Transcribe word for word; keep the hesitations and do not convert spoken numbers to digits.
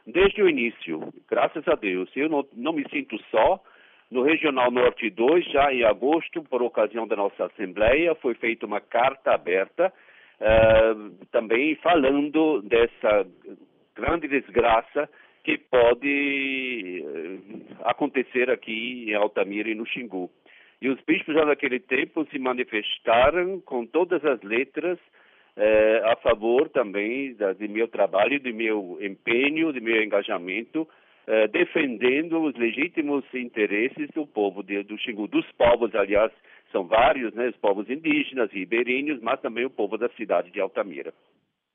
desde o início, graças a Deus. Eu não, não me sinto só. No Regional Norte dois, já em agosto, por ocasião da nossa Assembleia, foi feita uma carta aberta, uh, também falando dessa grande desgraça que pode uh, acontecer aqui em Altamira e no Xingu. E os bispos já naquele tempo se manifestaram com todas as letras uh, a favor também da, de meu trabalho, de meu empenho, de meu engajamento, Uh, defendendo os legítimos interesses do povo de, do Xingu, dos povos, aliás, são vários, né, os povos indígenas, ribeirinhos, mas também o povo da cidade de Altamira.